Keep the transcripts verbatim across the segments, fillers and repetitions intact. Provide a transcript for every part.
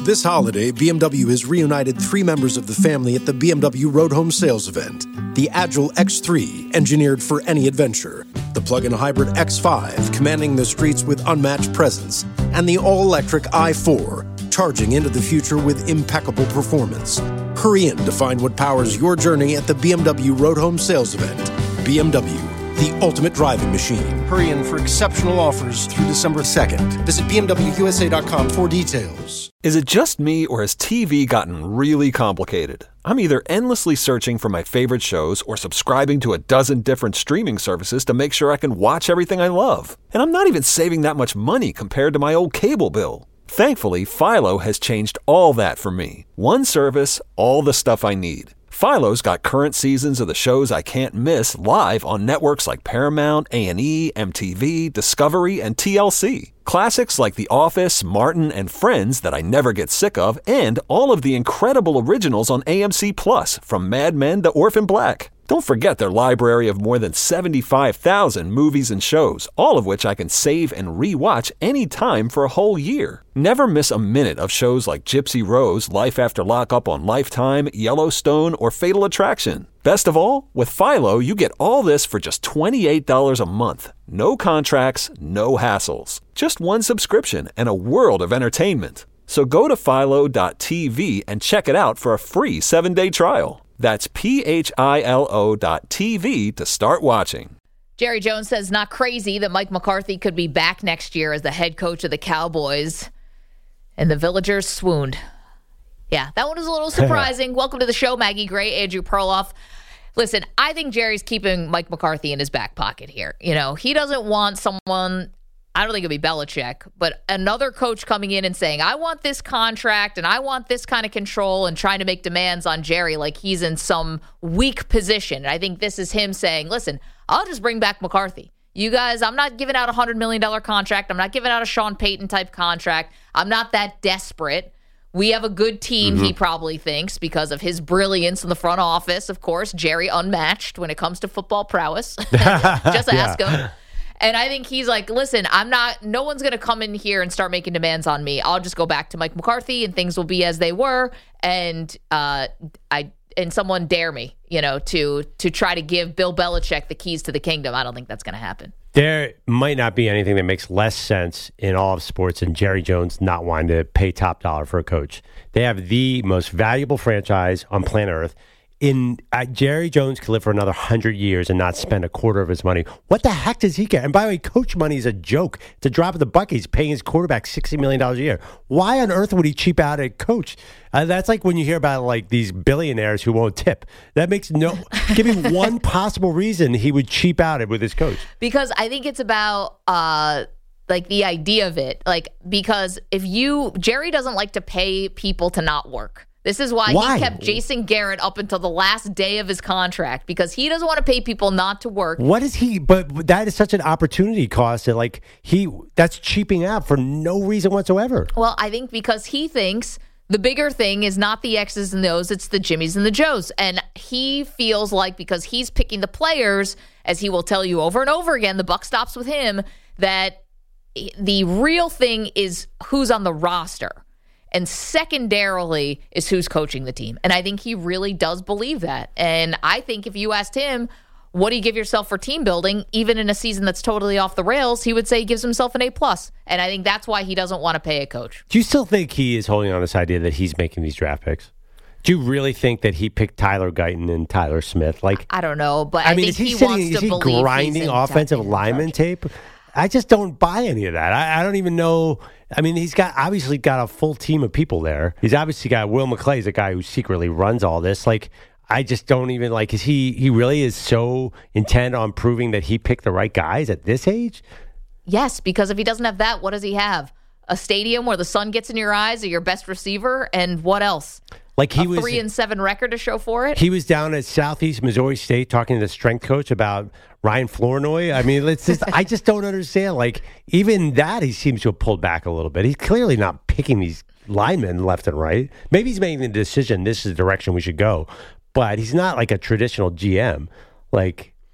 This holiday, B M W has reunited three members of the family at the B M W Road Home Sales event. The Agile X three, engineered for any adventure. The plug-in hybrid X five, commanding the streets with unmatched presence. And the all-electric i four, charging into the future with impeccable performance. Hurry in to find what powers your journey at the B M W Road Home Sales event. B M W, the ultimate driving machine. Hurry in for exceptional offers through December second. Visit B M W U S A dot com for details. Is it just me, or has T V gotten really complicated? I'm either endlessly searching for my favorite shows or subscribing to a dozen different streaming services to make sure I can watch everything I love. And I'm not even saving that much money compared to my old cable bill. Thankfully, Philo has changed all that for me. One service, all the stuff I need. Philo's got current seasons of the shows I can't miss live on networks like Paramount, A and E, M T V, Discovery, and T L C. Classics like The Office, Martin, and Friends that I never get sick of, and all of the incredible originals on A M C Plus, from Mad Men to Orphan Black. Don't forget their library of more than seventy-five thousand movies and shows, all of which I can save and re-watch anytime for a whole year. Never miss a minute of shows like Gypsy Rose, Life After Lockup on Lifetime, Yellowstone, or Fatal Attraction. Best of all, with Philo, you get all this for just twenty-eight dollars a month. No contracts, no hassles. Just one subscription and a world of entertainment. So go to philo dot t v and check it out for a free seven-day trial. That's P H I L O dot T V to start watching. Jerry Jones says not crazy that Mike McCarthy could be back next year as the head coach of the Cowboys. And the Villagers swooned. Yeah, that one was a little surprising. Welcome to the show, Maggie Gray, Andrew Perloff. Listen, I think Jerry's keeping Mike McCarthy in his back pocket here. You know, he doesn't want someone, I don't think it'll be Belichick, but another coach coming in and saying, I want this contract and I want this kind of control, and trying to make demands on Jerry like he's in some weak position. And I think this is him saying, listen, I'll just bring back McCarthy. You guys, I'm not giving out a one hundred million dollars contract. I'm not giving out a Sean Payton type contract. I'm not that desperate. We have a good team, mm-hmm. he probably thinks, because of his brilliance in the front office. Of course, Jerry unmatched when it comes to football prowess. Just ask yeah. him. And I think he's like, listen, I'm not, no one's going to come in here and start making demands on me. I'll just go back to Mike McCarthy and things will be as they were. And uh, I and someone dare me, you know, to to try to give Bill Belichick the keys to the kingdom. I don't think that's going to happen. There might not be anything that makes less sense in all of sports than Jerry Jones not wanting to pay top dollar for a coach. They have the most valuable franchise on planet Earth. In uh, Jerry Jones could live for another hundred years and not spend a quarter of his money. What the heck does he get? And by the way, coach money is a joke. It's a drop of the bucket. He's paying his quarterback sixty million dollars a year. Why on earth would he cheap out at coach? Uh, that's like when you hear about like these billionaires who won't tip. That makes no. Give me one possible reason he would cheap out it with his coach. Because I think it's about uh, like the idea of it. Like because if you Jerry doesn't like to pay people to not work. This is why, why he kept Jason Garrett up until the last day of his contract, because he doesn't want to pay people not to work. What is he? But that is such an opportunity cost that, like, he that's cheaping out for no reason whatsoever. Well, I think because he thinks the bigger thing is not the X's and the O's, it's the Jimmies and the Joes. And he feels like because he's picking the players, as he will tell you over and over again, the buck stops with him, that the real thing is who's on the roster. And secondarily is who's coaching the team. And I think he really does believe that. And I think if you asked him, what do you give yourself for team building, even in a season that's totally off the rails, he would say he gives himself an A plus. And I think that's why he doesn't want to pay a coach. Do you still think he is holding on to this idea that he's making these draft picks? Do you really think that he picked Tyler Guyton and Tyler Smith? Like, I don't know, but I, I mean, think is he, he sitting, wants is to he believe grinding he's offensive lineman tape? I just don't buy any of that. I, I don't even know. I mean, he's got obviously got a full team of people there. He's obviously got Will McClay, is a guy who secretly runs all this. Like, I just don't even like. Is he? He really is so intent on proving that he picked the right guys at this age? Yes, because if he doesn't have that, what does he have? A stadium where the sun gets in your eyes, or your best receiver, and what else? Like he a was three and seven record to show for it. He was down at Southeast Missouri State talking to the strength coach about Ryan Flournoy. I mean, it's just I just don't understand. Like even that, he seems to have pulled back a little bit. He's clearly not picking these linemen left and right. Maybe he's making the decision. This is the direction we should go, but he's not like a traditional G M. Like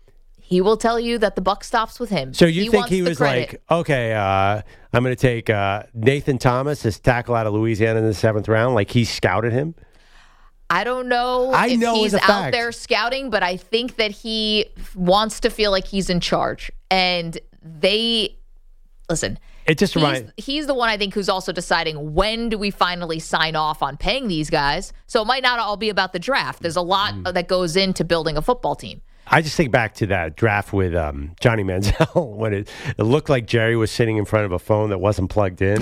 he will tell you that the buck stops with him. So you he think he was credit. like, okay, uh, I'm going to take uh, Nathan Thomas, this tackle out of Louisiana in the seventh round, like he scouted him? I don't know I if know he's as a out fact. there scouting, but I think that he wants to feel like he's in charge. And they, listen, It just he's, reminds he's the one I think who's also deciding when do we finally sign off on paying these guys. So it might not all be about the draft. There's a lot Mm. that goes into building a football team. I just think back to that draft with um, Johnny Manziel when it, it looked like Jerry was sitting in front of a phone that wasn't plugged in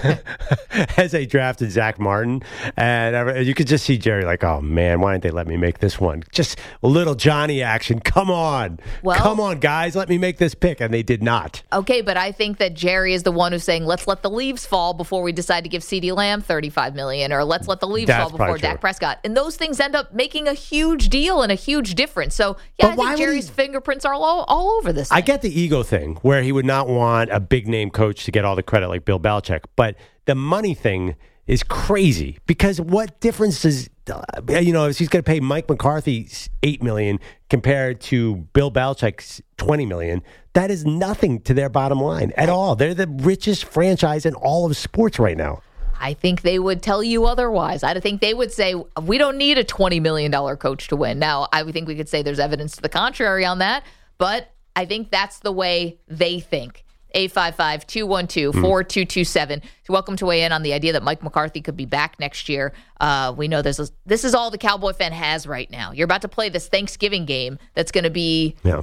as they drafted Zach Martin. And every- you could just see Jerry like, oh, man, why didn't they let me make this one? Just a little Johnny action. Come on. Well- Come on, guys. Let me make this pick. And they did not. Okay, but I think that Jerry is the one who's saying, let's let the leaves fall before we decide to give CeeDee Lamb thirty-five million dollars, or let's let the leaves That's fall before probably Dak true. Prescott. And those things end up making a huge deal and a huge difference. So, yeah, But I why think would Jerry's he- fingerprints are all, all over this I thing. get the ego thing where he would not want a big name coach to get all the credit like Bill Belichick, but the money thing is crazy because what difference does uh, you know if he's going to pay Mike McCarthy eight million dollars compared to Bill Belichick's twenty million dollars? That is nothing to their bottom line at all. They're the richest franchise in all of sports right now. I think they would tell you otherwise. I think they would say, we don't need a twenty million dollars coach to win. Now, I would think we could say there's evidence to the contrary on that, but I think that's the way they think. eight five five, two one two, four two two seven. You're welcome to weigh in on the idea that Mike McCarthy could be back next year. Uh, we know this is, this is all the Cowboy fan has right now. You're about to play this Thanksgiving game that's going to be, Yeah.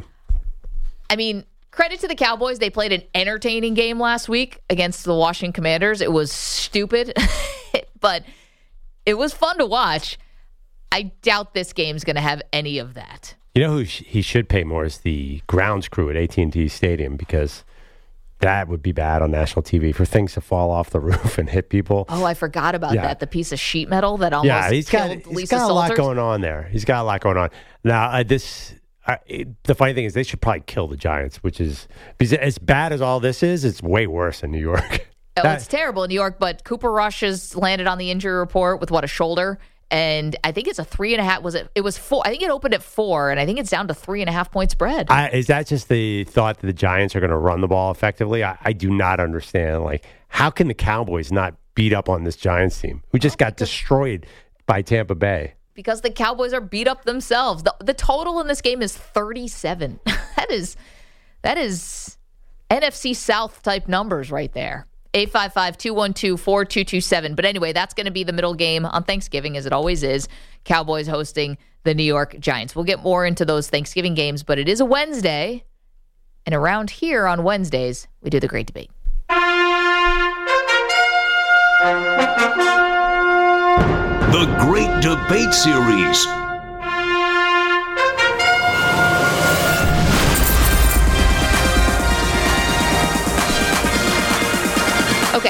I mean, credit to the Cowboys. They played an entertaining game last week against the Washington Commanders. It was stupid, but it was fun to watch. I doubt this game's going to have any of that. You know who sh- he should pay more is the grounds crew at A T and T Stadium because that would be bad on national T V for things to fall off the roof and hit people. Oh, I forgot about Yeah. that. The piece of sheet metal that almost Yeah, he's got killed he's Lisa got a lot Salters. going on there. He's got a lot going on. Now, uh, this uh, it, the funny thing is they should probably kill the Giants, which is because as bad as all this is, it's way worse in New York. Oh, That- it's terrible in New York, but Cooper Rush has landed on the injury report with what, a shoulder, and I think it's a three and a half. Was it? It was four. I think it opened at four, and I think it's down to three and a half point spread. I, is that just the thought that the Giants are going to run the ball effectively? I, I do not understand. Like, how can the Cowboys not beat up on this Giants team who just got destroyed by Tampa Bay? Because the Cowboys are beat up themselves. The, the total in this game is thirty-seven. that is that is N F C South type numbers right there. eight five five, two one two, four two two seven. But anyway, that's going to be the middle game on Thanksgiving, as it always is. Cowboys hosting the New York Giants. We'll get more into those Thanksgiving games, but it is a Wednesday. And around here on Wednesdays, we do the Great Debate. The Great Debate Series. Okay.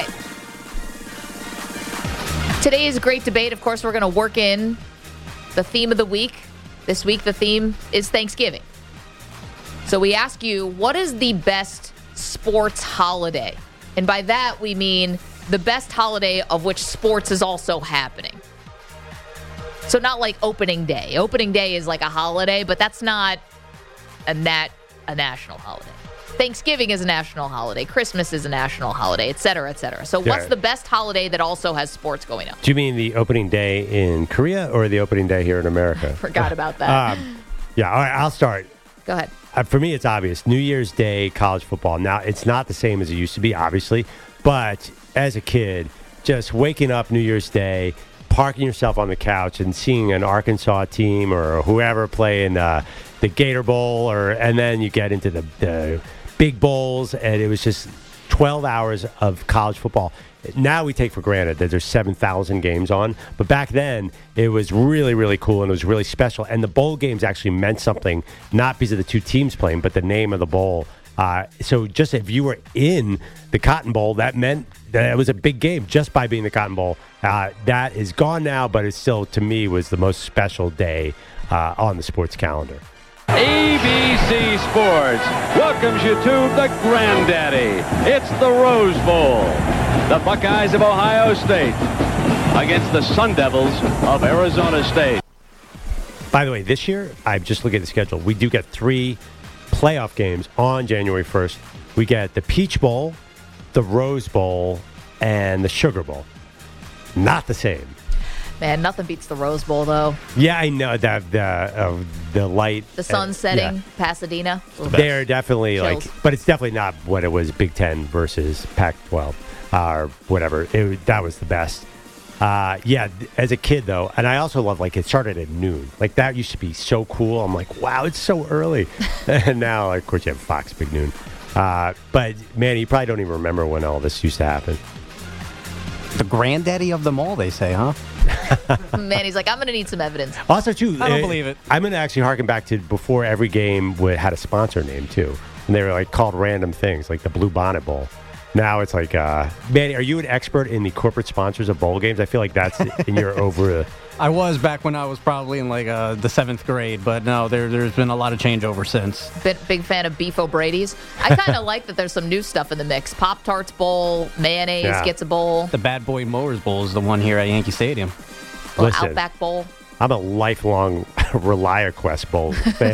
Today's Great Debate, of course, we're going to work in the theme of the week. This week, the theme is Thanksgiving. So we ask you, what is the best sports holiday? And by that, we mean the best holiday of which sports is also happening. So not like opening day. Opening day is like a holiday, but that's not a nat a national holiday. Thanksgiving is a national holiday. Christmas is a national holiday, et cetera, et cetera. So what's Yeah. the best holiday that also has sports going on? Do you mean the opening day in Korea or the opening day here in America? Forgot about that. Um, yeah, all right, I'll start. Go ahead. Uh, for me, it's obvious. New Year's Day, college football. Now, it's not the same as it used to be, obviously, but as a kid, just waking up New Year's Day, parking yourself on the couch and seeing an Arkansas team or whoever play in uh, the Gator Bowl, or and then you get into the, the big bowls, and it was just twelve hours of college football. Now we take for granted that there's seven thousand games on, but back then it was really, really cool and it was really special. And the bowl games actually meant something, not because of the two teams playing, but the name of the bowl. Uh, so just if you were in the Cotton Bowl, that meant that it was a big game just by being the Cotton Bowl. Uh, that is gone now, but it still, to me, was the most special day uh, on the sports calendar. A B C Sports welcomes you to the Granddaddy. It's the Rose Bowl. The Buckeyes of Ohio State against the Sun Devils of Arizona State. By the way, this year, I'm just looking at the schedule. We do get three playoff games on January first. We get the Peach Bowl, the Rose Bowl, and the Sugar Bowl. Not the same. Man, nothing beats the Rose Bowl, though. Yeah, I know that the uh, the light, the sun setting, yeah. Pasadena. They're definitely Chills. like, but it's definitely not what it was. Big Ten versus Pac twelve, uh, or whatever. It, that was the best. Uh, yeah, as a kid though, and I also love like it started at noon. Like that used to be so cool. I'm like, wow, it's so early. And now, of course, you have Fox Big Noon. Uh, but man, you probably don't even remember when all this used to happen. The granddaddy of them all, they say, huh? Man, he's like, I'm going to need some evidence. Also, too, I don't uh, believe it. I'm going to actually harken back to before every game would, had a sponsor name, too. And they were like called random things, like the Blue Bonnet Bowl. Now it's like, uh, Manny, are you an expert in the corporate sponsors of bowl games? I feel like that's in your over. I was back when I was probably in like uh, the seventh grade, but no, there, there's been a lot of changeover since. Big, big fan of Beef O'Brady's. I kind of like that there's some new stuff in the mix. Pop-Tarts Bowl, mayonnaise Yeah. gets a bowl. The Bad Boy Mowers Bowl is the one here at Yankee Stadium. Little Listen. Outback Bowl. I'm a lifelong ReliaQuest Bowl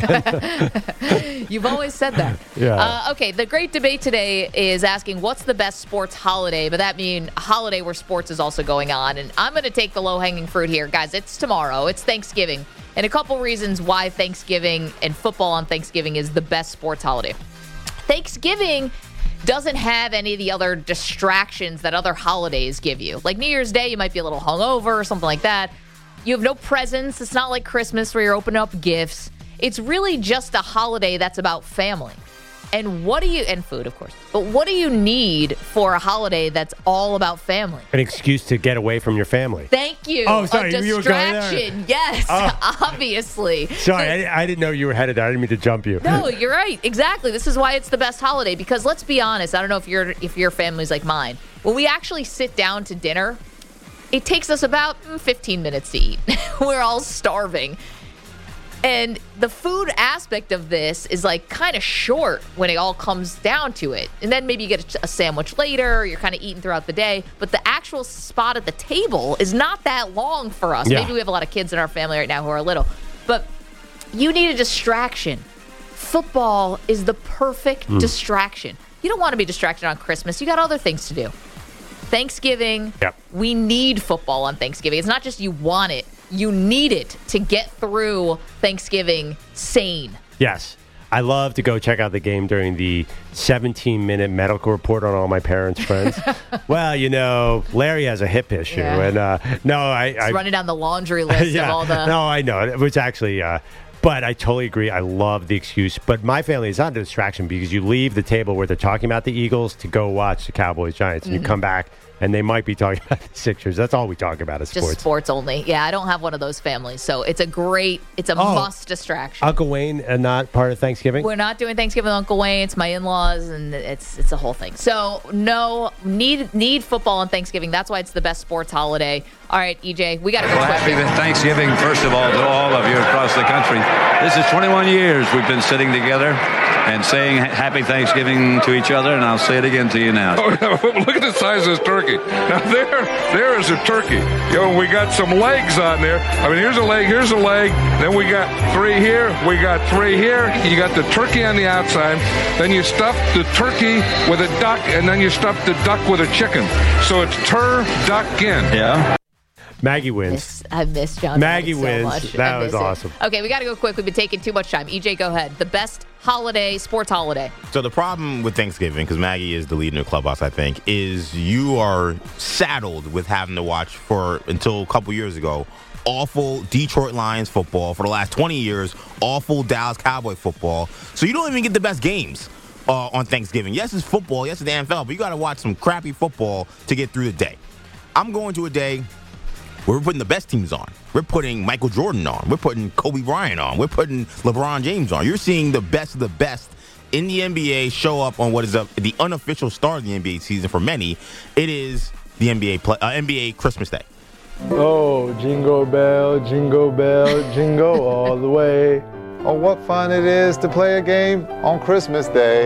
fan. You've always said that. Yeah. Uh, okay, the great debate today is asking what's the best sports holiday, but that means a holiday where sports is also going on. And I'm going to take the low-hanging fruit here. Guys, it's tomorrow. It's Thanksgiving. And a couple reasons why Thanksgiving and football on Thanksgiving is the best sports holiday. Thanksgiving doesn't have any of the other distractions that other holidays give you. Like New Year's Day, you might be a little hungover or something like that. You have no presents. It's not like Christmas where you're opening up gifts. It's really just a holiday that's about family. And what do you, and food, of course, but what do you need for a holiday that's all about family? An excuse to get away from your family. Thank you. Oh, sorry, a you were going there? distraction. Yes, Oh. obviously. Sorry, I, I didn't know you were headed there. I didn't mean to jump you. No, you're right. Exactly. This is why it's the best holiday. Because let's be honest. I don't know if your if your family's like mine. When we actually sit down to dinner, it takes us about fifteen minutes to eat. We're all starving. And the food aspect of this is like kind of short when it all comes down to it. And then maybe you get a, a sandwich later. You're kind of eating throughout the day. But the actual spot at the table is not that long for us. Yeah. Maybe we have a lot of kids in our family right now who are little. But you need a distraction. Football is the perfect Mm. distraction. You don't want to be distracted on Christmas. You got other things to do. Thanksgiving, Yep. we need football on Thanksgiving. It's not just you want it. You need it to get through Thanksgiving sane. Yes. I love to go check out the game during the seventeen-minute medical report on all my parents' friends. Well, you know, Larry has a hip issue. Yeah. And uh, no, I... It's I running down the laundry list yeah, of all the... No, I know. It was actually... Uh, but I totally agree. I love the excuse. But my family is not a distraction because you leave the table where they're talking about the Eagles to go watch the Cowboys-Giants. And Mm-hmm. you come back, and they might be talking about the Sixers. That's all we talk about is Just sports. sports only. Yeah, I don't have one of those families. So it's a great, it's a Oh. must distraction. Uncle Wayne, uh, not part of Thanksgiving? We're not doing Thanksgiving with Uncle Wayne. It's my in-laws, and it's it's a whole thing. So no, need need football on Thanksgiving. That's why it's the best sports holiday. All right, E J, we got to go. Well, happy Thanksgiving, first of all, to all of you across the country. This is twenty-one years we've been sitting together and saying happy Thanksgiving to each other, and I'll say it again to you now. Oh, look at the size of this turkey. Now, there, there is a turkey. You know, we got some legs on there. I mean, here's a leg, here's a leg. Then we got three here. We got three here. You got the turkey on the outside. Then you stuff the turkey with a duck, and then you stuff the duck with a chicken. So it's tur-duck-in. Yeah. Maggie wins. Miss, I miss John. Maggie so wins. Much. That I was miss it. awesome. Okay, we got to go quick. We've been taking too much time. E J, go ahead. The best holiday, sports holiday. So the problem with Thanksgiving, because Maggie is the lead in the clubhouse, I think, is you are saddled with having to watch for, until a couple years ago, awful Detroit Lions football. For the last twenty years, awful Dallas Cowboy football. So you don't even get the best games uh, on Thanksgiving. Yes, it's football. Yes, it's the N F L. But you got to watch some crappy football to get through the day. I'm going to a day where we're putting the best teams on. We're putting Michael Jordan on. We're putting Kobe Bryant on. We're putting LeBron James on. You're seeing the best of the best in the N B A show up on what is a, the unofficial start of the N B A season for many. It is the N B A play, uh, N B A Christmas Day. Oh, jingle bell, jingle bell, jingle all the way. Oh, what fun it is to play a game on Christmas Day.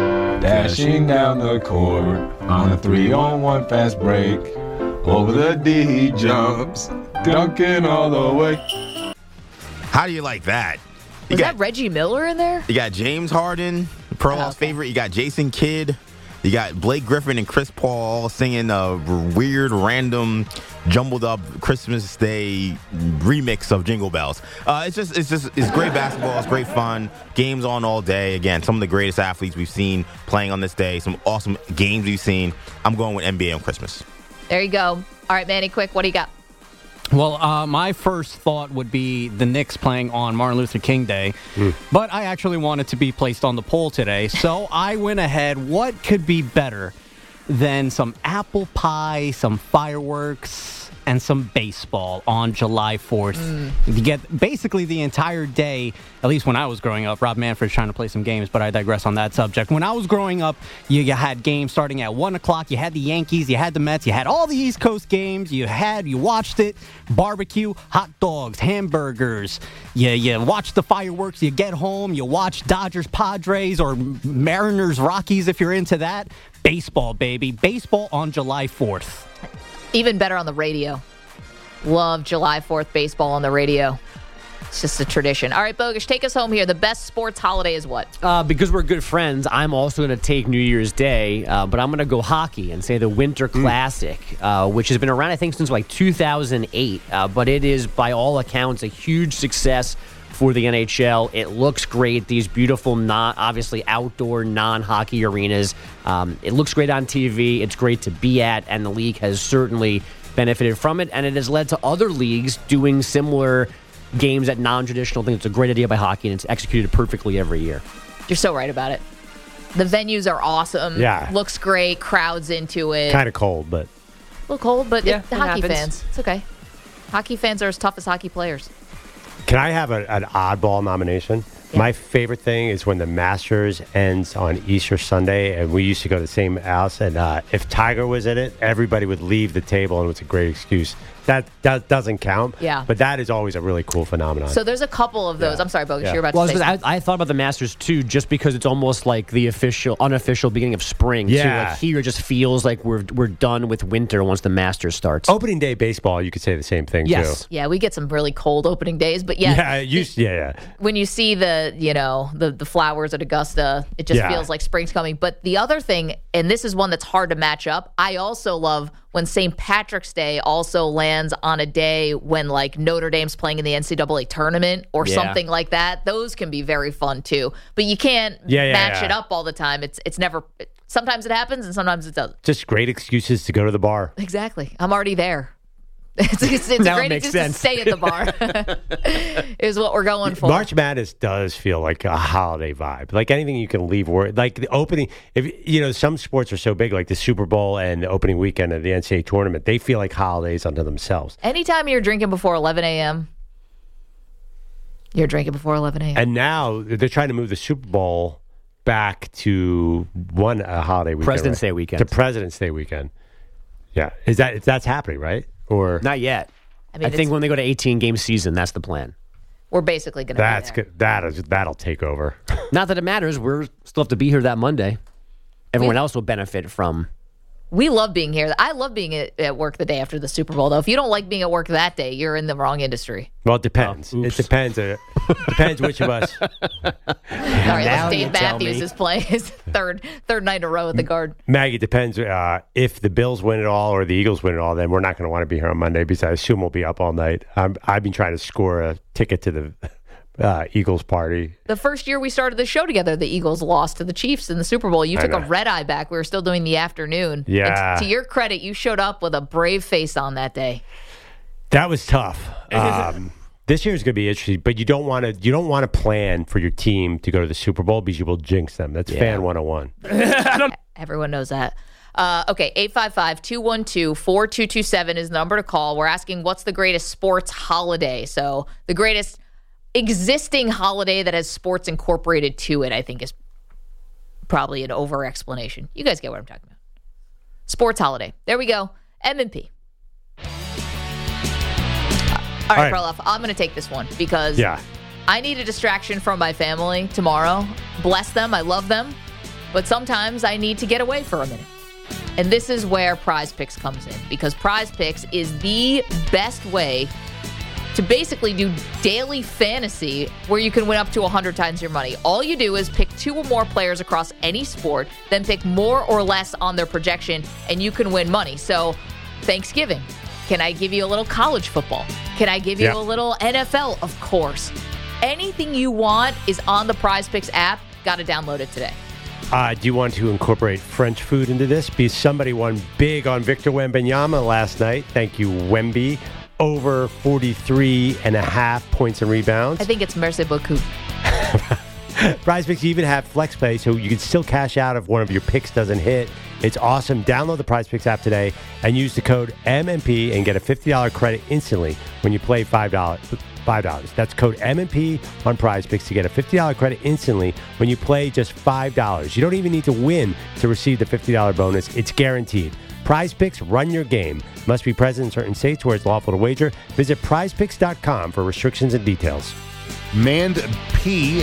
Dashing down the court on a three-on-one fast break. Over the D he jumps, dunking all the way. How do you like that? Was got, that Reggie Miller in there? You got James Harden, Pearl's oh, okay. favorite. You got Jason Kidd. You got Blake Griffin and Chris Paul all singing a weird, random, jumbled up Christmas Day remix of Jingle Bells. Uh, it's just, it's just, it's great basketball. It's great fun. Games on all day. Again, some of the greatest athletes we've seen playing on this day. Some awesome games we've seen. I'm going with N B A on Christmas. There you go. All right, Manny, quick, what do you got? Well, uh, my first thought would be the Knicks playing on Martin Luther King Day, mm. but I actually wanted to be placed on the poll today, so I went ahead. What could be better than some apple pie, some fireworks, and some baseball on July fourth? Mm. You get basically the entire day, at least when I was growing up. Rob Manfred's trying to play some games, but I digress on that subject. When I was growing up, you, you had games starting at one o'clock. You had the Yankees, you had the Mets, you had all the East Coast games. You had, you watched it, barbecue, hot dogs, hamburgers. You, you watch the fireworks, you get home, you watch Dodgers, Padres, or Mariners, Rockies if you're into that. Baseball, baby. Baseball on July fourth. Even better on the radio. Love July fourth baseball on the radio. It's just a tradition. All right, Bogusch, take us home here. The best sports holiday is what? Uh, because we're good friends, I'm also going to take New Year's Day, uh, but I'm going to go hockey and say the Winter Classic, mm. uh, which has been around, I think, since like two thousand eight. Uh, but it is, by all accounts, a huge success for the N H L. It looks great. These beautiful, not obviously outdoor, non-hockey arenas. Um, it looks great on T V. It's great to be at, and the league has certainly benefited from it, and it has led to other leagues doing similar games at non-traditional things. It's a great idea by hockey, and it's executed perfectly every year. You're so right about it. The venues are awesome. Yeah. Looks great. Crowds into it. Kind of cold, but... A little cold, but yeah, it, the it hockey happens. fans. It's okay. Hockey fans are as tough as hockey players. Can I have a, an oddball nomination? Yeah. My favorite thing is when the Masters ends on Easter Sunday, and we used to go to the same house, and uh, if Tiger was in it, everybody would leave the table, and it was a great excuse. That, that doesn't count, yeah. but that is always a really cool phenomenon. So there's a couple of those. Yeah. I'm sorry, Bogusch, Yeah. you're about well, to say I, I thought about the Masters, too, just because it's almost like the official, unofficial beginning of spring. Yeah. Too. Like here, it just feels like we're we're done with winter once the Masters starts. Opening day baseball, you could say the same thing, yes. too. Yeah, we get some really cold opening days, but yeah. Yeah, you, yeah, yeah. When you see the, you know, the, the flowers at Augusta, it just Yeah. feels like spring's coming. But the other thing, and this is one that's hard to match up, I also love when Saint Patrick's Day also lands on a day when, like, Notre Dame's playing in the N C double A tournament or Yeah. something like that. Those can be very fun, too. But you can't Yeah, yeah, match yeah. it up all the time. It's it's never – sometimes it happens and sometimes it doesn't. Just great excuses to go to the bar. Exactly. I'm already there. It's, it's, it's Now it great makes just sense. to stay at the bar is what we're going for. March Madness does feel like a holiday vibe. Like anything you can leave word, like the opening. If you know, some sports are so big, like the Super Bowl and the opening weekend of the N C double A tournament, they feel like holidays unto themselves. Anytime you're drinking before eleven a.m., you're drinking before eleven a.m. And now they're trying to move the Super Bowl back to one uh, holiday weekend. President's right? Day weekend. To President's Day weekend. Yeah, is that that's happening, right? Or Not yet. I mean, I think it's- when they go to eighteen-game season, that's the plan. We're basically going to that's be there. good. That is that'll take over. Not that it matters. We're still have to be here that Monday. Everyone We- else will benefit from. We love being here. I love being at, at work the day after the Super Bowl, though. If you don't like being at work that day, you're in the wrong industry. Well, it depends. Oh, it oops. depends. Uh, depends which of us. All right, Now let's you Dave tell Matthews me. is playing his third third night in a row at the Guard. Maggie, it depends. Uh, if the Bills win it all or the Eagles win it all, then we're not going to want to be here on Monday because I assume we'll be up all night. I'm, I've been trying to score a ticket to the uh, Eagles party. The first year we started the show together, the Eagles lost to the Chiefs in the Super Bowl. You I took a know. red eye back. We were still doing the afternoon. Yeah. And to your credit, you showed up with a brave face on that day. That was tough. Um, this year is going to be interesting, but you don't want to. You don't want to plan for your team to go to the Super Bowl because you will jinx them. That's Yeah. fan one oh one. Everyone knows that. Uh, okay, eight five five, two one two, four two two seven is the number to call. We're asking what's the greatest sports holiday. So the greatest existing holiday that has sports incorporated to it, I think, is probably an over explanation. You guys get what I'm talking about. Sports holiday. There we go. M and P. All right, All right. Perloff, I'm going to take this one because Yeah. I need a distraction from my family tomorrow. Bless them. I love them. But sometimes I need to get away for a minute. And this is where Prize Picks comes in because Prize Picks is the best way to basically do daily fantasy where you can win up to one hundred times your money. All you do is pick two or more players across any sport, then pick more or less on their projection, and you can win money. So, Thanksgiving, can I give you a little college football? Can I give you Yep. a little N F L? Of course. Anything you want is on the Prize Picks app. Got to download it today. Uh, do you want to incorporate French food into this? Because somebody won big on Victor Wembanyama last night. Thank you, Wemby. Over forty-three and a half points and rebounds. I think it's merci beaucoup. Prize Picks even have flex pay, so you can still cash out if one of your picks doesn't hit. It's awesome. Download the Prize Picks app today and use the code M M P and get a fifty dollars credit instantly when you play five dollars. five dollars. That's code M M P on Prize Picks to get a fifty dollars credit instantly when you play just five dollars. You don't even need to win to receive the fifty dollars bonus. It's guaranteed. Prize Picks, run your game. Must be present in certain states where it's lawful to wager. Visit prize picks dot com for restrictions and details. Mand P.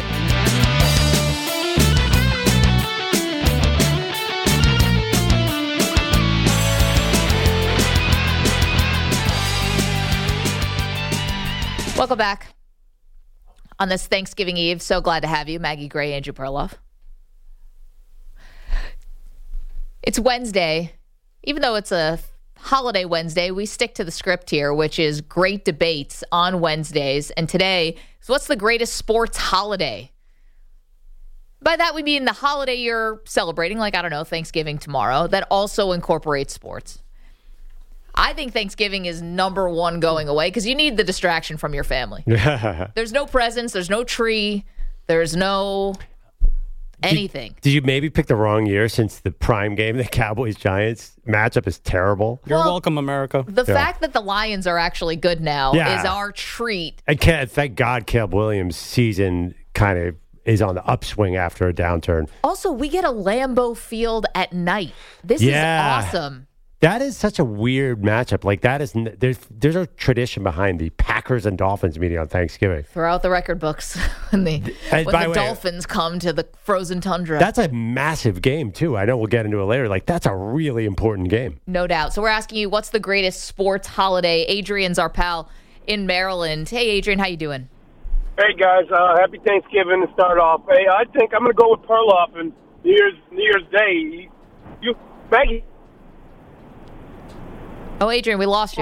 Welcome back on this Thanksgiving Eve. So glad to have you, Maggie Gray, Andrew Perloff. It's Wednesday. Even though it's a holiday Wednesday, we stick to the script here, which is great debates on Wednesdays. And today is what's the greatest sports holiday? By that, we mean the holiday you're celebrating, like, I don't know, Thanksgiving tomorrow, that also incorporates sports. I think Thanksgiving is number one going away because you need the distraction from your family. There's no presents. There's no tree. There's no anything. Did, did you maybe pick the wrong year since the prime game, the Cowboys-Giants matchup is terrible? You're Well, welcome, America. The Yeah. fact that the Lions are actually good now Yeah. is our treat. And can, thank God Caleb Williams' season kind of is on the upswing after a downturn. Also, we get a Lambeau Field at night. This Yeah. is awesome. That is such a weird matchup. Like that is n- there's there's a tradition behind the Packers and Dolphins meeting on Thanksgiving. Throw out the record books when the, And when by the the way, Dolphins come to the frozen tundra. That's a massive game too. I know we'll get into it later. Like that's a really important game. No doubt. So we're asking you, what's the greatest sports holiday? Adrian's our pal in Maryland. Hey, Adrian, how you doing? Hey guys, uh, happy Thanksgiving to start off. Hey, I think I'm going to go with Perloff and New Year's New Year's Day. You, Maggie. Oh, Adrian, we lost you.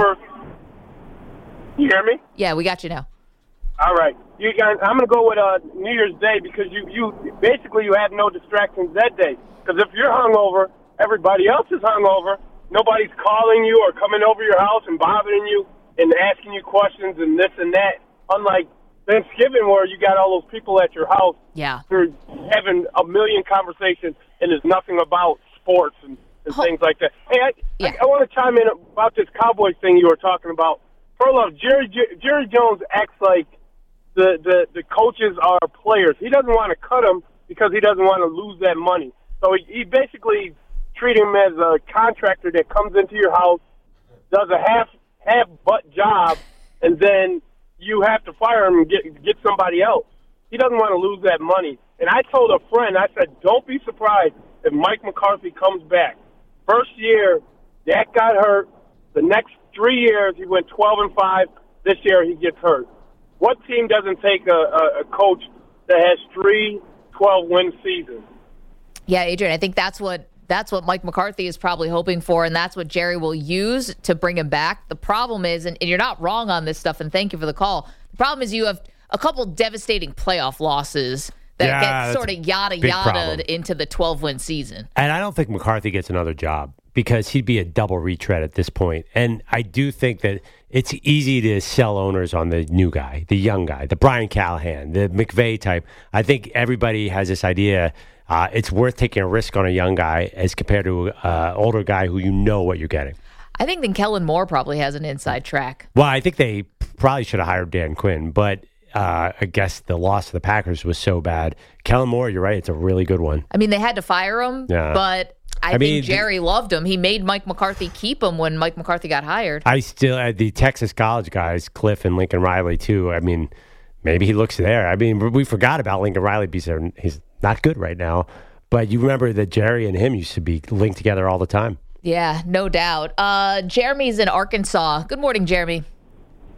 You hear me? Yeah, we got you now. All right, you guys. I'm going to go with uh, New Year's Day because you, you basically you have no distractions that day. Because if you're hungover, everybody else is hungover. Nobody's calling you or coming over your house and bothering you and asking you questions and this and that. Unlike Thanksgiving, where you got all those people at your house, yeah, who are having a million conversations and there's nothing about sports and, and things like that. Hey, I, yeah. I, I want to chime in about this Cowboys thing you were talking about. Perloff, Jerry Jerry Jones acts like the, the, the coaches are players. He doesn't want to cut them because he doesn't want to lose that money. So he, he basically treats him as a contractor that comes into your house, does a half half butt job, and then you have to fire him and get get somebody else. He doesn't want to lose that money. And I told a friend, I said, don't be surprised if Mike McCarthy comes back. First year, Dak got hurt. The next three years, he went twelve and five. This year, he gets hurt. What team doesn't take a, a, a coach that has three twelve-win seasons? Yeah, Adrian, I think that's what that's what Mike McCarthy is probably hoping for, and that's what Jerry will use to bring him back. The problem is, and, and you're not wrong on this stuff, and thank you for the call, the problem is you have a couple devastating playoff losses that Yeah, get sort of yada big yada problem. into the twelve-win season. And I don't think McCarthy gets another job because he'd be a double retread at this point. And I do think that it's easy to sell owners on the new guy, the young guy, the Brian Callahan, the McVay type. I think everybody has this idea uh, it's worth taking a risk on a young guy as compared to an uh, older guy who you know what you're getting. I think then Kellen Moore probably has an inside track. Well, I think they probably should have hired Dan Quinn, but uh, I guess the loss of the Packers was so bad. Kellen Moore, you're right, it's a really good one. I mean, they had to fire him, Yeah. but I, I think mean, Jerry loved him. He made Mike McCarthy keep him when Mike McCarthy got hired. I still, uh, the Texas college guys, Cliff and Lincoln Riley, too. I mean, maybe he looks there. I mean, we forgot about Lincoln Riley because he's not good right now. But you remember that Jerry and him used to be linked together all the time. Yeah, no doubt. Uh, Jeremy's in Arkansas. Good morning, Jeremy.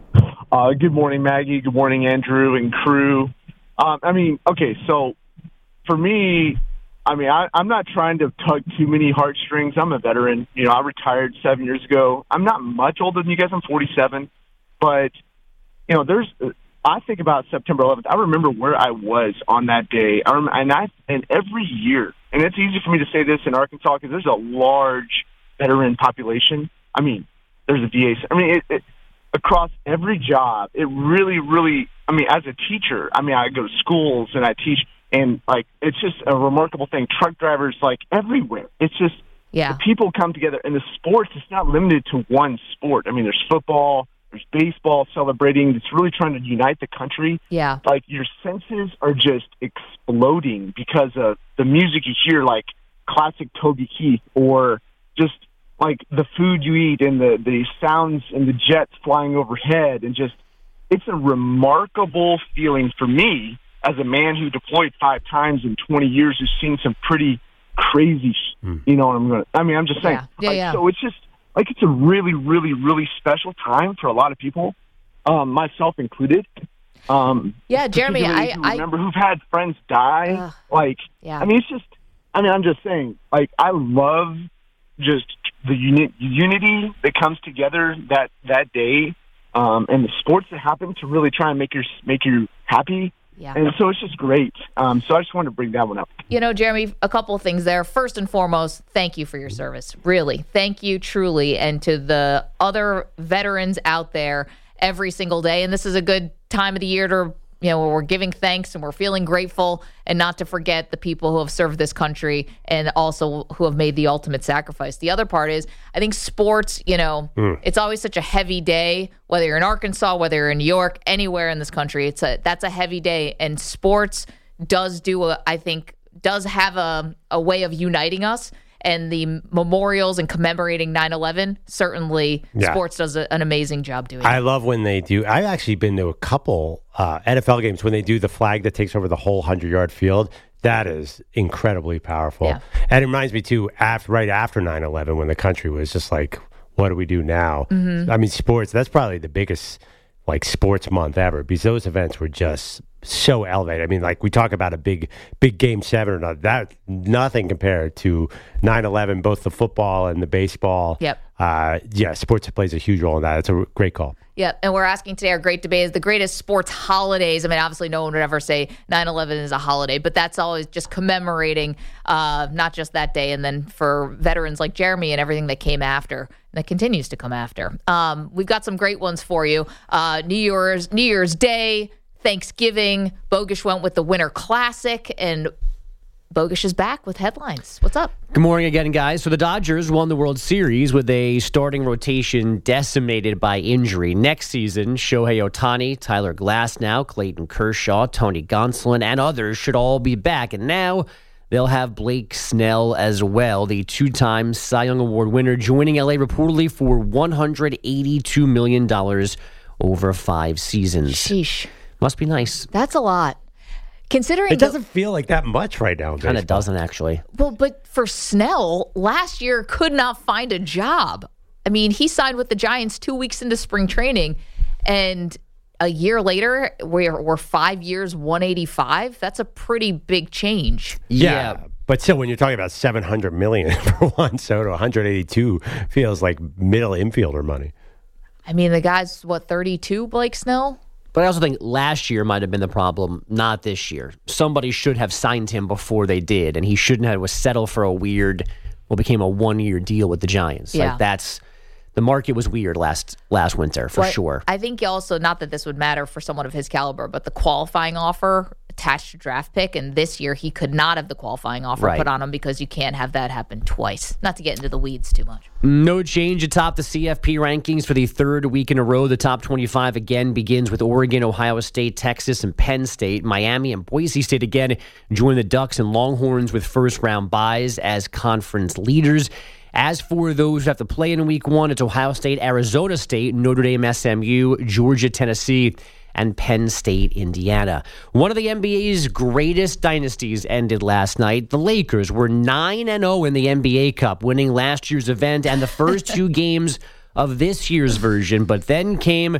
Uh, good morning, Maggie. Good morning, Andrew and crew. Um, I mean, okay, so for me, I mean, I, I'm not trying to tug too many heartstrings. I'm a veteran. You know, I retired seven years ago. I'm not much older than you guys. I'm forty-seven. But, you know, there's – I think about September eleventh. I remember where I was on that day. I rem- and, I, and every year – and it's easy for me to say this in Arkansas because there's a large veteran population. I mean, there's a V A. I mean, it, it, across every job, it really, really, I mean, as a teacher, I mean, I go to schools and I teach, and, like, it's just a remarkable thing. Truck drivers, like, everywhere. It's just, yeah. the people come together. And the sports, it's not limited to one sport. I mean, there's football, there's baseball celebrating. It's really trying to unite the country. Yeah. Like, your senses are just exploding because of the music you hear, like classic Toby Keith, or just like the food you eat and the, the sounds and the jets flying overhead. And just, it's a remarkable feeling for me as a man who deployed five times in twenty years, who's seen some pretty crazy, mm. you know what I'm going to, I mean, I'm just saying. Yeah. Yeah, like, yeah. So it's just, like, it's a really, really, really special time for a lot of people, um, myself included. Um, yeah, Jeremy, I, who I remember who've had friends die. Uh, like, yeah. I mean, it's just, I mean, I'm just saying, like, I love just the uni- unity that comes together that, that day, um, and the sports that happen to really try and make you, make you happy. Yeah. And so it's just great. Um, so I just wanted to bring that one up. You know, Jeremy, a couple of things there. First and foremost, thank you for your service. Really. Thank you truly. And to the other veterans out there every single day. And this is a good time of the year to, you know, where we're giving thanks and we're feeling grateful, and not to forget the people who have served this country and also who have made the ultimate sacrifice. The other part is, I think sports, you know, mm. it's always such a heavy day, whether you're in Arkansas, whether you're in New York, anywhere in this country. It's a that's a heavy day. And sports does do, a, I think, does have a, a way of uniting us. And the memorials and commemorating nine eleven, certainly yeah. sports does a, an amazing job doing I it. love when they do. I've actually been to a couple uh, N F L games when they do the flag that takes over the whole hundred-yard field. That is incredibly powerful. Yeah. And it reminds me, too, after, right after nine eleven, when the country was just like, what do we do now? Mm-hmm. I mean, sports, that's probably the biggest like sports month ever, because those events were just so elevated. I mean, like, we talk about a big, big game seven or not, that nothing compared to nine eleven, both the football and the baseball. Yep. Uh, yeah, sports plays a huge role in that. It's a great call. Yep. And we're asking today, our great debate is the greatest sports holidays. I mean, obviously no one would ever say nine eleven is a holiday, but that's always just commemorating, uh, not just that day. And then for veterans like Jeremy and everything that came after, and that continues to come after. Um, we've got some great ones for you. Uh, New Year's, New Year's Day, Thanksgiving. Bogusch went with the Winter Classic, and Bogusch is back with headlines. What's up? Good morning again, guys. So the Dodgers won the World Series with a starting rotation decimated by injury. Next season, Shohei Ohtani, Tyler Glasnow, Clayton Kershaw, Tony Gonsolin, and others should all be back. And now they'll have Blake Snell as well, the two-time Cy Young Award winner, joining L A reportedly for one hundred eighty-two million dollars over five seasons. Sheesh. Must be nice. That's a lot. Considering it doesn't the, feel like that much right now. Kind of doesn't, actually. Well, but for Snell, last year could not find a job. I mean, he signed with the Giants two weeks into spring training, and a year later, we're, we're five years, one eighty-five. That's a pretty big change. Yeah. yeah. But still, when you're talking about seven hundred million dollars for Juan Soto, one hundred eighty-two feels like middle infielder money. I mean, the guy's, what, thirty-two, Blake Snell? But I also think last year might have been the problem, not this year. Somebody should have signed him before they did, and he shouldn't have settled for a weird, what became a one-year deal with the Giants. Yeah. Like, that's, the market was weird last last winter, for but sure. I think also, not that this would matter for someone of his caliber, but the qualifying offer attached to draft pick, and this year he could not have the qualifying offer right. put on him because you can't have that happen twice. Not to get into the weeds too much. No change atop the C F P rankings for the third week in a row. The top twenty-five again begins with Oregon, Ohio State, Texas, and Penn State. Miami and Boise State again join the Ducks and Longhorns with first-round byes as conference leaders. As for those who have to play in week one, it's Ohio State, Arizona State, Notre Dame, S M U, Georgia, Tennessee, and Penn State, Indiana. One of the N B A's greatest dynasties ended last night. The Lakers were nine and oh in the N B A Cup, winning last year's event and the first two games of this year's version. But then came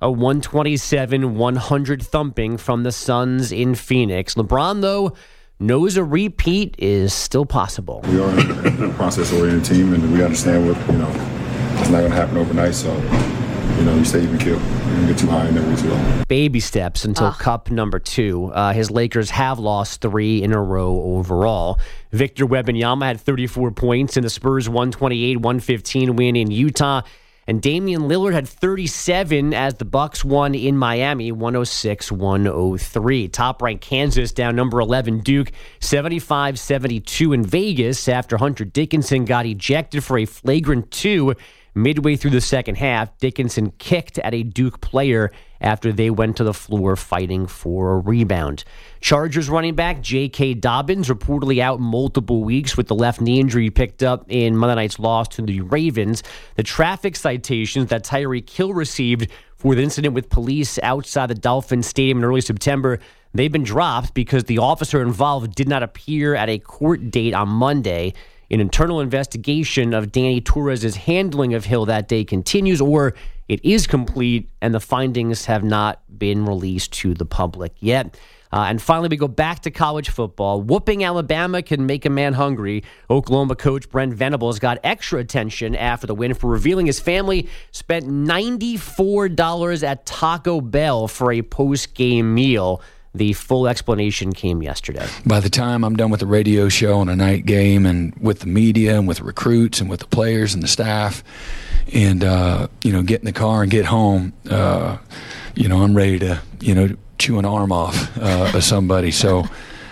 a one twenty-seven one hundred thumping from the Suns in Phoenix. LeBron, though, knows a repeat is still possible. We are a process-oriented team, and we understand what, you know, it's not going to happen overnight, so, you know, you stay even killed. You don't get too high and never too low. Baby steps until Ugh. cup number two. Uh, his Lakers have lost three in a row overall. Victor Wembanyama had thirty-four points in the Spurs' one twenty-eight one fifteen win in Utah. And Damian Lillard had thirty-seven as the Bucks won in Miami, one oh six one oh three. Top-ranked Kansas down number eleven Duke, seventy-five seventy-two in Vegas after Hunter Dickinson got ejected for a flagrant two midway through the second half. Dickinson kicked at a Duke player after they went to the floor fighting for a rebound. Chargers running back J K. Dobbins reportedly out multiple weeks with the left knee injury picked up in Monday night's loss to the Ravens. The traffic citations that Tyreek Hill received for the incident with police outside the Dolphins Stadium in early September, they've been dropped because the officer involved did not appear at a court date on Monday. An internal investigation of Danny Torres' handling of Hill that day continues, or it is complete, and the findings have not been released to the public yet. Uh, and finally, we go back to college football. Whooping Alabama can make a man hungry. Oklahoma coach Brent Venables got extra attention after the win for revealing his family spent ninety-four dollars at Taco Bell for a post-game meal. The full explanation came yesterday. By the time I'm done with the radio show on a night game and with the media and with the recruits and with the players and the staff and, uh, you know, get in the car and get home, uh, you know, I'm ready to, you know, chew an arm off uh, of somebody. So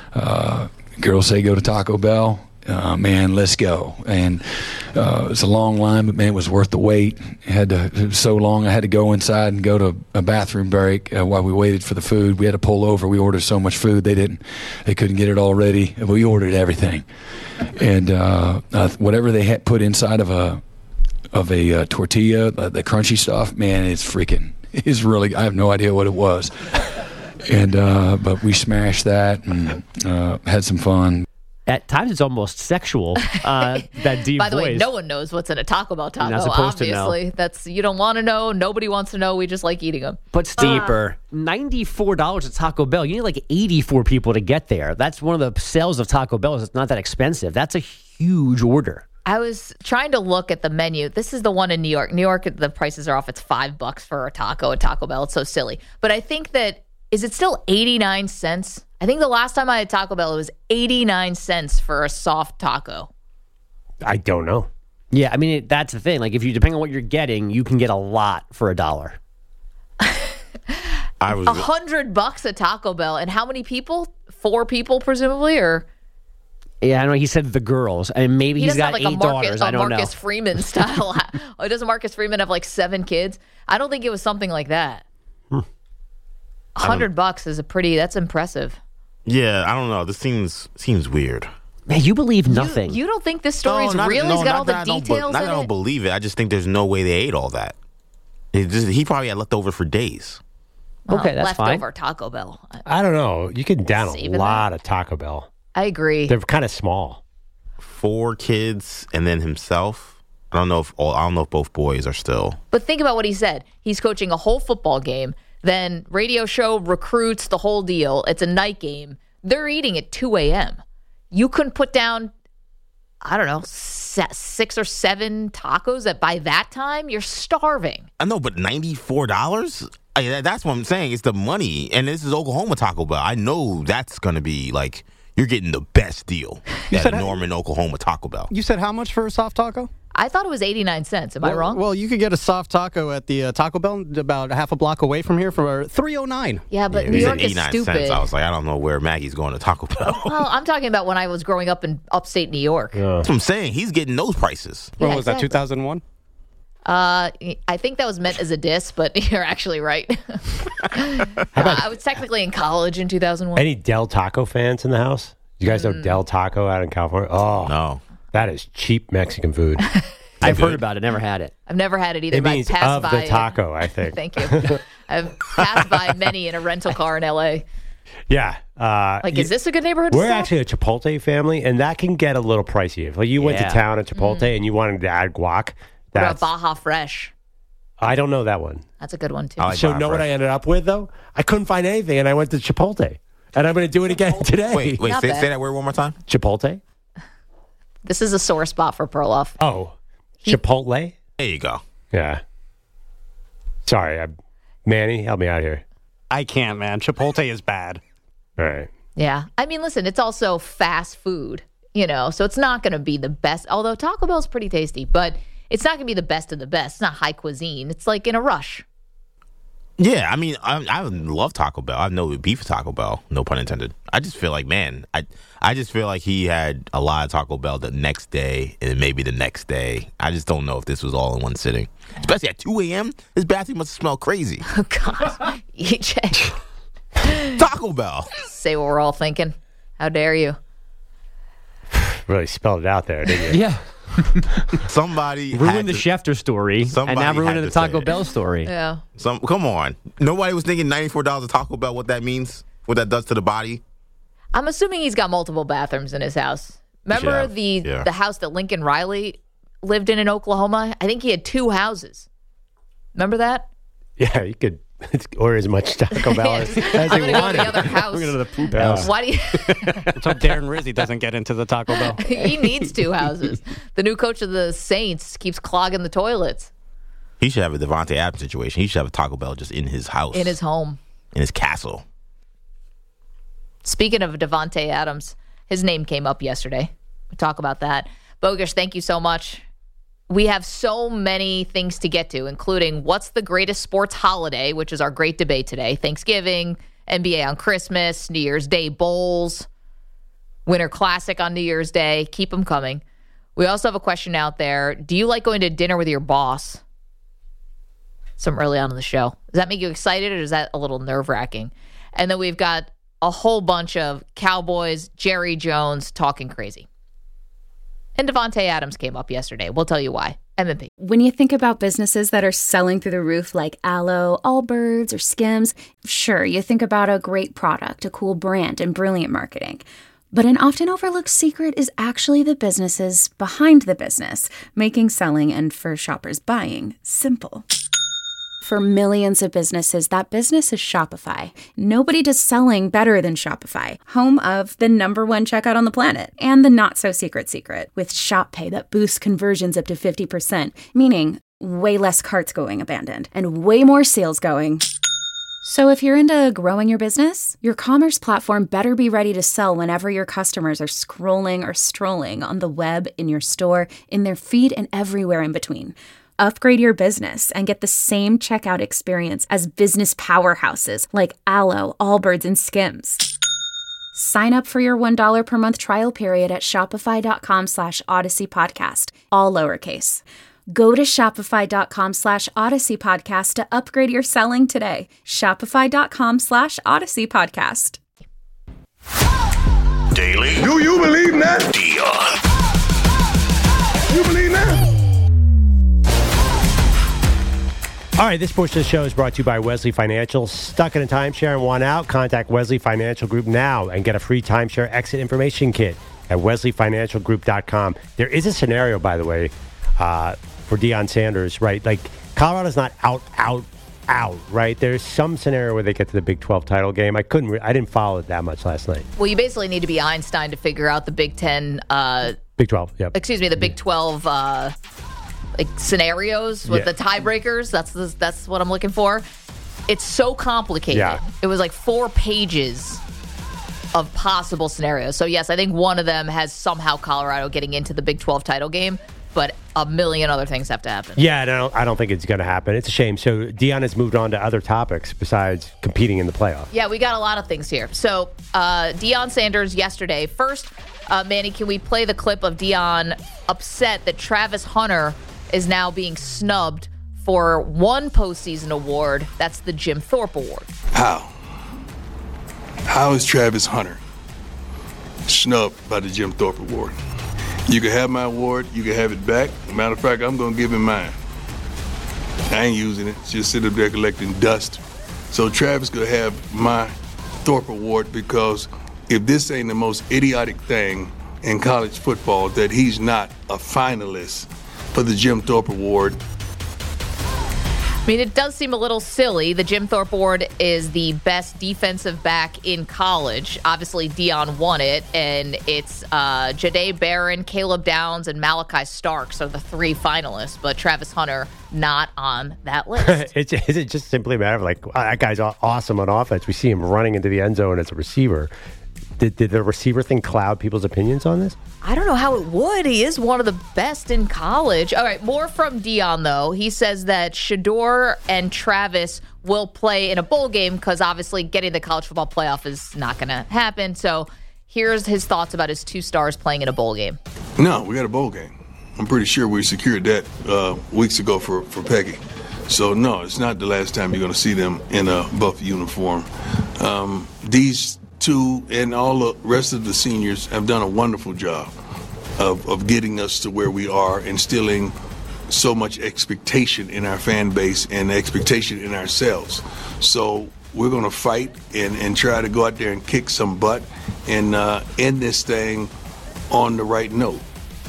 uh, girls say go to Taco Bell. Uh, man, let's go. And uh, it was a long line, but man, it was worth the wait. It had to, it was so long, I had to go inside and go to a bathroom break uh, while we waited for the food. We had to pull over. We ordered so much food, they didn't, they couldn't get it all ready. We ordered everything, and uh, uh, whatever they had put inside of a of a uh, tortilla, uh, the crunchy stuff. Man, it's freaking. It's really. I have no idea what it was, and uh, but we smashed that and uh, had some fun. At times, it's almost sexual. Uh, that deep By the voice. way, no one knows what's in a Taco Bell taco. You're not supposed to Obviously, know. that's you don't want to know. Nobody wants to know. We just like eating them. But deeper, ninety-four dollars at Taco Bell. You need like eighty-four people to get there. That's one of the sales of Taco Bell. Is it's not that expensive. That's a huge order. I was trying to look at the menu. This is the one in New York. New York, the prices are off. It's five bucks for a taco at Taco Bell. It's so silly. But I think that is it still eighty-nine cents? I think the last time I had Taco Bell, it was eighty-nine cents for a soft taco. I don't know. Yeah, I mean, it, that's the thing. Like, if you, depending on what you're getting, you can get a lot for a dollar. I was A hundred bucks at Taco Bell. And how many people? Four people, presumably? Or Yeah, I know. He said the girls. And maybe he he's doesn't got have like eight a Marcus, daughters. a I don't Marcus know. Freeman style. Oh, doesn't Marcus Freeman have like seven kids? I don't think it was something like that. A hundred bucks is a pretty, that's impressive. Yeah, I don't know. This seems seems weird. Man, you believe nothing. You don't think this story's not- real? no, He's got not all the that I don't be- details not in that I don't it? believe it. I just think there's no way they ate all that. It just, he probably had leftover for days. Okay, that's fine. Leftover Taco Bell. I don't know. You can down a Saving lot of Taco Bell. I agree. They're kind of small. Four kids and then himself. I don't know if all, I don't know if both boys are still. But think about what he said. He's coaching a whole football game, then radio show, recruits, the whole deal. It's a night game. They're eating at two a.m. You couldn't put down, I don't know, six or seven tacos that by that time you're starving. I know, but ninety-four dollars? I, that- that's what I'm saying. It's the money. And this is Oklahoma Taco Bell. I know that's going to be like, you're getting the best deal at said- Norman, Oklahoma Taco Bell. You said how much for a soft taco? I thought it was eighty-nine cents. Am well, I wrong? Well, you could get a soft taco at the uh, Taco Bell about a half a block away from here for three oh nine. Yeah, but Yeah, New he said York is eighty-nine stupid. cents. I was like, I don't know where Maggie's going to Taco Bell. Well, I'm talking about when I was growing up in upstate New York. That's what I'm saying. He's getting those prices. Yeah, When was that, exactly. two thousand one? Uh, I think that was meant as a diss, but you're actually right. I was technically in college in two thousand one. Any Del Taco fans in the house? You guys know Del Taco out in California? Oh, no. That is cheap Mexican food. I've heard about it, never had it. I've never had it either. It but I means passed of by the taco, I think. Thank you. I've passed by many in a rental car in L A. Yeah. Uh, Like, you- is this a good neighborhood? to We're stop? actually a Chipotle family, and that can get a little pricey. If like you went Yeah. to town at Chipotle and you wanted to add guac, What that's about Baja Fresh? I don't know that one. That's a good one, too. I like So Bonfire. know what I ended up with, though? I couldn't find anything, and I went to Chipotle. And I'm going to do it again today. Wait, wait, Not say, bad. say that word one more time. Chipotle? This is a sore spot for Perloff. Oh, Chipotle? There you go. Yeah. Sorry, I, Manny, help me out here. I can't, man. Chipotle is bad. All right. Yeah. I mean, listen, it's also fast food, you know, so it's not going to be the best. Although Taco Bell's pretty tasty, but it's not going to be the best of the best. It's not high cuisine. It's like in a rush. Yeah, I mean, I, I love Taco Bell. I have no beef with Taco Bell, no pun intended. I just feel like, man, I I just feel like he had a lot of Taco Bell the next day and maybe the next day. I just don't know if this was all in one sitting. Especially at two a.m., this bathroom must smell crazy. Oh, God. E J. Taco Bell. Say what we're all thinking. How dare you? Really spelled it out there, didn't you? Yeah. Somebody Ruined the to, Schefter story, and somebody now had ruining to the Taco say it. Bell story. Yeah. Some come on. Nobody was thinking ninety-four dollars a Taco Bell, what that means, what that does to the body. I'm assuming he's got multiple bathrooms in his house. Remember have, the yeah. the house that Lincoln Riley lived in in Oklahoma? I think he had two houses. Remember that? Yeah, you could order as much Taco Bell as, as I'm you gonna go to wanted. the other house. We're going to the poop Yeah. house. Why do you? So Darren Rizzi doesn't get into the Taco Bell. He needs two houses. The new coach of the Saints keeps clogging the toilets He should have a Devontae Adams situation. He should have a Taco Bell just in his house. in his home. in his castle. Speaking of Devontae Adams, his name came up yesterday. We'll talk about that. Bogusch, thank you so much. We have so many things to get to, including what's the greatest sports holiday, which is our great debate today. Thanksgiving, N B A on Christmas, New Year's Day bowls, Winter Classic on New Year's Day. Keep them coming. We also have a question out there. Do you like going to dinner with your boss? Some early on in the show. Does that make you excited, or is that a little nerve-wracking? And then we've got a whole bunch of Cowboys, Jerry Jones talking crazy. And Devontae Adams came up yesterday. We'll tell you why. M M P. When you think about businesses that are selling through the roof like Aloe, Allbirds, or Skims, sure, you think about a great product, a cool brand, and brilliant marketing. But an often overlooked secret is actually the businesses behind the business, making selling and for shoppers buying simple. For millions of businesses, that business is Shopify. Nobody does selling better than Shopify, home of the number one checkout on the planet and the not-so-secret secret with Shop Pay that boosts conversions up to fifty percent, meaning way less carts going abandoned and way more sales going. So if you're into growing your business, your commerce platform better be ready to sell whenever your customers are scrolling or strolling on the web, in your store, in their feed, and everywhere in between. Upgrade your business and get the same checkout experience as business powerhouses like Aloe, Allbirds, and Skims. Sign up for your one dollar per month trial period at shopify.com slash Odyssey Podcast, all lowercase. Go to shopify.com slash Odyssey Podcast to upgrade your selling today. Shopify.com slash Odyssey Podcast. Daily. Do you believe that? Dion. You believe that? All right, this portion of the show is brought to you by Wesley Financial. Stuck in a timeshare and want out? Contact Wesley Financial Group now and get a free timeshare exit information kit at wesley financial group dot com. There is a scenario, by the way, uh, for Deion Sanders, right? Like, Colorado's not out, out, out, right? There's some scenario where they get to the Big twelve title game. I couldn't, re- I didn't follow it that much last night. Well, you basically need to be Einstein to figure out the Big Ten, uh, Big twelve, yep. excuse me, the Big twelve uh, like scenarios with Yeah. the tiebreakers. That's the, that's what I'm looking for. It's so complicated. Yeah. It was like four pages of possible scenarios. So, yes, I think one of them has somehow Colorado getting into the Big twelve title game, but a million other things have to happen. Yeah, I don't, I don't think it's going to happen. It's a shame. So Deion has moved on to other topics besides competing in the playoff. Yeah, we got a lot of things here. So, uh, Deion Sanders yesterday. First, uh, Manny, can we play the clip of Deion upset that Travis Hunter is now being snubbed for one postseason award? That's the Jim Thorpe Award. How? How is Travis Hunter snubbed by the Jim Thorpe Award? You can have my award, you can have it back. Matter of fact, I'm gonna give him mine. I ain't using it, just sit up there collecting dust. So Travis could have my Thorpe Award because if this ain't the most idiotic thing in college football that he's not a finalist for the Jim Thorpe Award. mean, it does seem a little silly. The Jim Thorpe Award is the best defensive back in college. Obviously, Deion won it, and it's uh, Jahdae Barron, Caleb Downs, and Malachi Starks are the three finalists, but Travis Hunter not on that list. it's, is it just simply a matter of like, wow, that guy's aw- awesome on offense. We see him running into the end zone as a receiver. Did, did the receiver thing cloud people's opinions on this? I don't know how it would. He is one of the best in college. All right, more from Deion, though. He says that Shedeur and Travis will play in a bowl game because obviously getting the college football playoff is not going to happen. So here's his thoughts about his two stars playing in a bowl game. No, we got a bowl game. I'm pretty sure we secured that uh, weeks ago for, for Peggy. So, no, it's not the last time you're going to see them in a buff uniform. Um, these two and all the rest of the seniors have done a wonderful job of, of getting us to where we are, instilling so much expectation in our fan base and expectation in ourselves. So we're going to fight and, and try to go out there and kick some butt and uh, end this thing on the right note.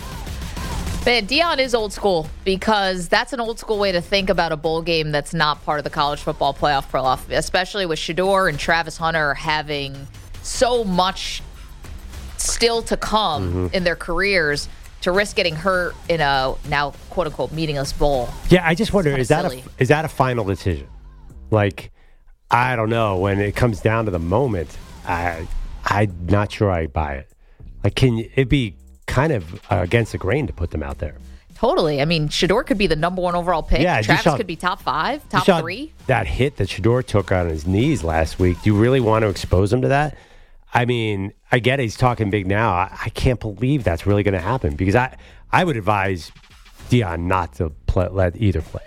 Man, Deion is old school because that's an old school way to think about a bowl game that's not part of the college football playoff playoff, especially with Shedeur and Travis Hunter having so much still to come mm-hmm. in their careers. To risk getting hurt in a now quote unquote meaningless bowl. Yeah, I just wonder, is that silly. a, is that a final decision? Like, I don't know. When it comes down to the moment, I I'm not sure I buy it. Like, can you, it be kind of uh, against the grain to put them out there? Totally. I mean, Shedeur could be the number one overall pick. Yeah, Travis saw, could be top five, top three. That hit that Shedeur took on his knees last week. Do you really want to expose him to that? I mean, I get it, he's talking big now. I, I can't believe that's really going to happen because I, I would advise Deion not to play, let either play.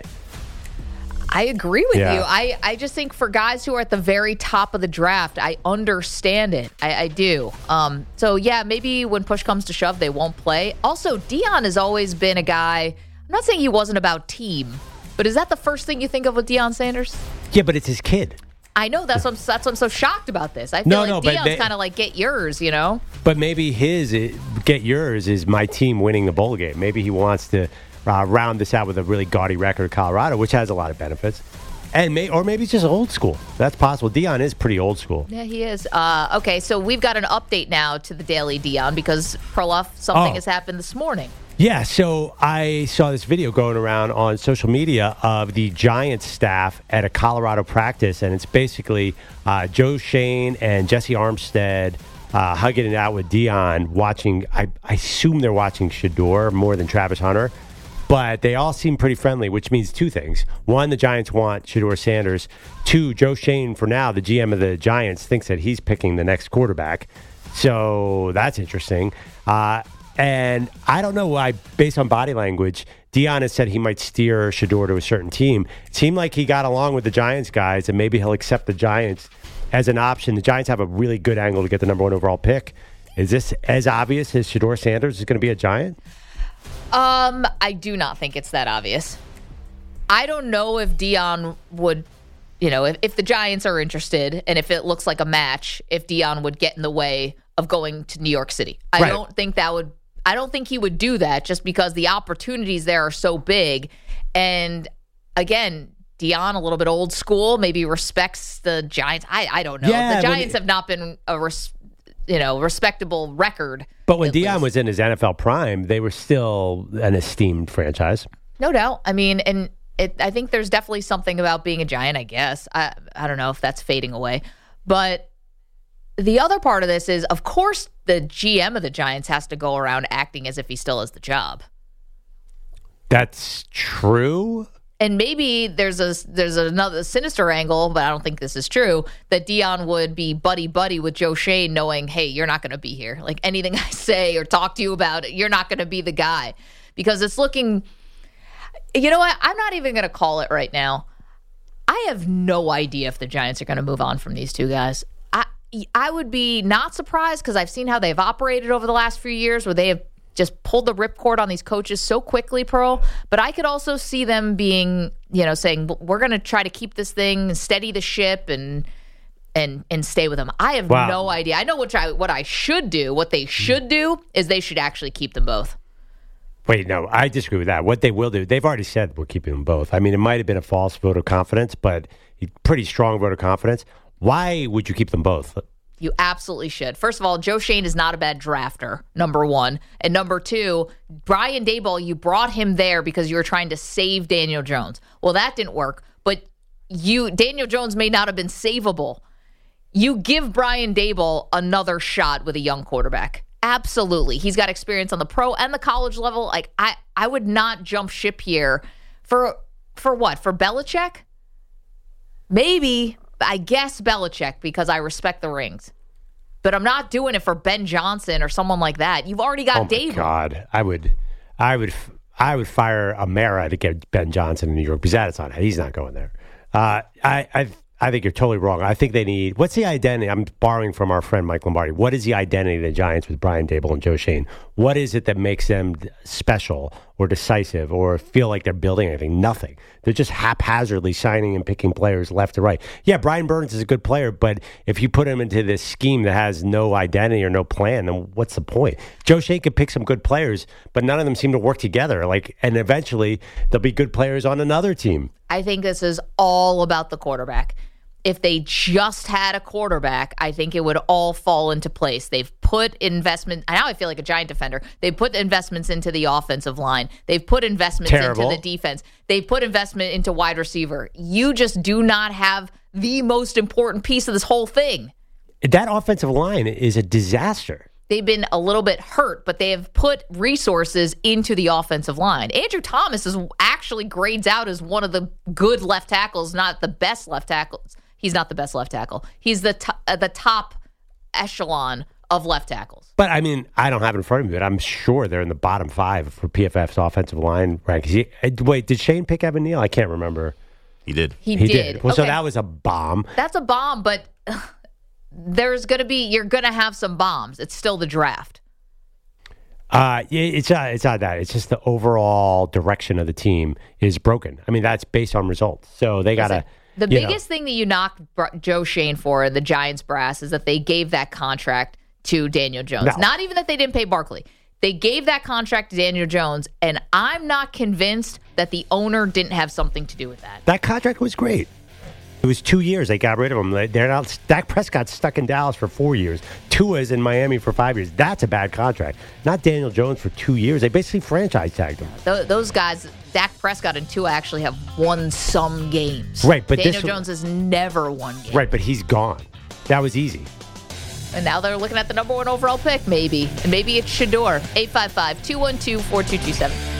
I agree with yeah. you. I, I just think for guys who are at the very top of the draft, I understand it. I, I do. Um, so, yeah, maybe when push comes to shove, they won't play. Also, Deion has always been a guy, I'm not saying he wasn't about team, but is that the first thing you think of with Deion Sanders? Yeah, but it's his kid. I know. That's what I'm, that's why I'm so shocked about this. I feel no, like no, Deion's kind of like, get yours, you know? But maybe his it, get yours is my team winning the bowl game. Maybe he wants to uh, round this out with a really gaudy record of Colorado, which has a lot of benefits. and may, Or maybe it's just old school. That's possible. Deion is pretty old school. Yeah, he is. Uh, okay, so we've got an update now to the Daily Deion because, Perloff, something oh. has happened this morning. Yeah, so I saw this video going around on social media of the Giants staff at a Colorado practice, and it's basically uh, Joe Schoen and Jesse Armstead uh, hugging it out with Deion, watching, I, I assume they're watching Shedeur more than Travis Hunter, but they all seem pretty friendly, which means two things. One, the Giants want Shedeur Sanders. Two, Joe Schoen, for now, the G M of the Giants, thinks that he's picking the next quarterback, so that's interesting. Uh And I don't know why, based on body language, Deion has said he might steer Shedeur to a certain team. It seemed like he got along with the Giants guys, and maybe he'll accept the Giants as an option. The Giants have a really good angle to get the number one overall pick. Is this as obvious as Shedeur Sanders is going to be a Giant? Um, I do not think it's that obvious. I don't know if Deion would, you know, if, if the Giants are interested and if it looks like a match, if Deion would get in the way of going to New York City. I Right. don't think that would I don't think he would do that just because the opportunities there are so big. And again, Deion, a little bit old school, maybe respects the Giants. I, I don't know. Yeah, the Giants when- have not been a res, you know respectable record. But when Deion was in his N F L prime, they were still an esteemed franchise. No doubt. I mean, and it, I think there's definitely something about being a Giant, I guess. I, I don't know if that's fading away. But the other part of this is, of course, the G M of the Giants has to go around acting as if he still has the job. That's true. And maybe there's a there's another sinister angle, but I don't think this is true, that Deion would be buddy-buddy with Joe Schoen, knowing, hey, you're not going to be here. Like, anything I say or talk to you about, you're not going to be the guy. Because it's looking, you know what? I'm not even going to call it right now. I have no idea if the Giants are going to move on from these two guys. I I would be not surprised because I've seen how they've operated over the last few years where they have just pulled the ripcord on these coaches so quickly, Pearl. But I could also see them being, you know, saying, we're going to try to keep this thing, steady the ship, and and and stay with them. I have Wow. no idea. I know what I, what I should do. What they should do is they should actually keep them both. Wait, no, I disagree with that. What they will do, they've already said we're keeping them both. I mean, it might have been a false vote of confidence, but a pretty strong vote of confidence. Why would you keep them both? You absolutely should. First of all, Joe Schoen is not a bad drafter, number one. And number two, Brian Daboll, you brought him there because you were trying to save Daniel Jones. Well, that didn't work, but you Daniel Jones may not have been savable. You give Brian Daboll another shot with a young quarterback. Absolutely. He's got experience on the pro and the college level. Like I, I would not jump ship here for for what? For Belichick? Maybe, I guess Belichick because I respect the rings. But I'm not doing it for Ben Johnson or someone like that. You've already got oh Daboll. My God, I would, I would, I would fire Amara to get Ben Johnson in New York because that's on. He's not going there. Uh, I, I. I think you're totally wrong. I think they need, what's the identity? I'm borrowing from our friend Mike Lombardi. What is the identity of the Giants with Brian Daboll and Joe Schoen? What is it that makes them special or decisive or feel like they're building anything? Nothing. They're just haphazardly signing and picking players left to right. Yeah, Brian Burns is a good player, but if you put him into this scheme that has no identity or no plan, then what's the point? Joe Schoen could pick some good players, but none of them seem to work together. Like, and eventually there'll be good players on another team. I think this is all about the quarterback. If they just had a quarterback, I think it would all fall into place. They've put investment. Now I feel like a Giant defender. They've put investments into the offensive line. They've put investments Terrible. into the defense. They've put investment into wide receiver. You just do not have the most important piece of this whole thing. That offensive line is a disaster. They've been a little bit hurt, but they have put resources into the offensive line. Andrew Thomas is actually grades out as one of the good left tackles, not the best left tackles. He's not the best left tackle. He's the to- uh, the top echelon of left tackles. But, I mean, I don't have it in front of me, but I'm sure they're in the bottom five for P F F's offensive line rankings. He, wait, did Shane pick Evan Neal? I can't remember. He did. He, he did. did. Well, okay. So that was a bomb. That's a bomb, but uh, there's going to be, you're going to have some bombs. It's still the draft. Uh, it's not, it's not that. It's just the overall direction of the team is broken. I mean, that's based on results. So they got to... The you biggest know. thing that you knocked Joe Schoen for in the Giants brass is that they gave that contract to Daniel Jones. No. Not even that they didn't pay Barkley. They gave that contract to Daniel Jones, and I'm not convinced that the owner didn't have something to do with that. That contract was great. It was two years. They got rid of him. They're not. Dak Prescott's stuck in Dallas for four years. Tua's in Miami for five years. That's a bad contract. Not Daniel Jones for two years. They basically franchise tagged him. Th- those guys, Dak Prescott and Tua, actually have won some games. Right, but Daniel this, Jones has never won games. Right, but he's gone. That was easy. And now they're looking at the number one overall pick, maybe. And maybe it's Shador. eight five five, two one two, four two two seven.